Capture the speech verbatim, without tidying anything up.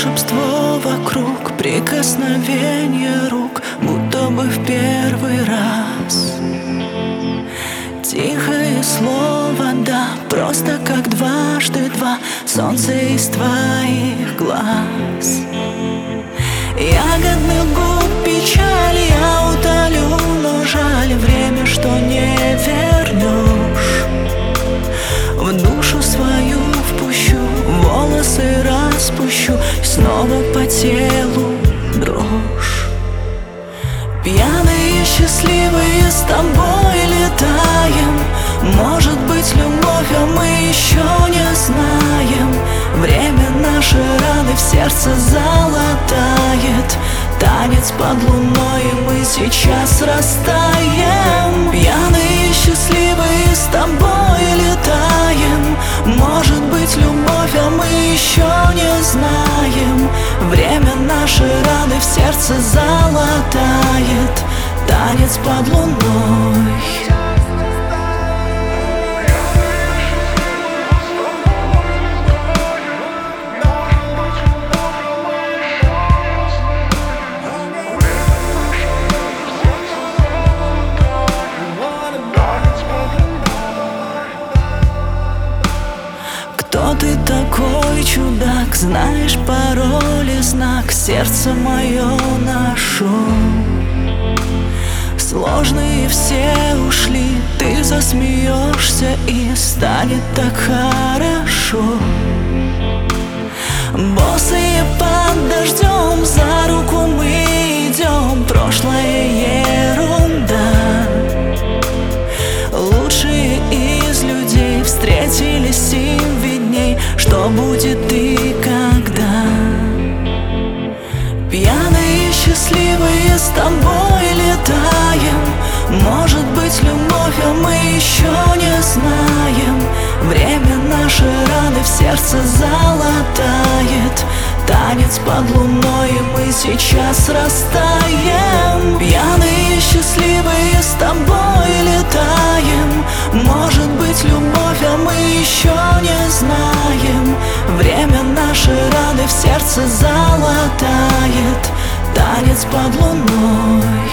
волшебство вокруг, прикосновение рук, будто бы в первый раз. Тихое слово «да», просто как дважды два, солнце из твоих глаз. Ягодных губ печаль я утолю, но жаль время, что не вернешь. В душу свою впущу, волосы распущу, и снова по телу дрожь. Пьяные, счастливые с тобой летаем. Может быть, любовь, а мы еще не знаем. Время наши раны в сердце залатает. Танец под луной, и мы сейчас растаем. Пьяные, счастливые с тобой летаем. Может быть, любовь, а мы еще не знаем. Время наши раны в сердце залатает. Танец под луной. Кто ты такой, чудак? Знаешь пароль и знак, сердце мое нашел. Сложные все ушли, ты засмеешься, и станет так хорошо. Босые под дождем, за руку мы идем, прошлое ерунда. Лучшие из людей встретились, им видней, что будет и когда. Пьяные, счастливые с тобой летаем. Может быть, любовь, а мы еще не знаем. Время наши раны в сердце залатает. Танец под луной, и мы сейчас растаем. Пьяные, счастливые с тобой летаем. Может быть, любовь, а мы еще не знаем. Время наши раны в сердце залатает. Танец под луной.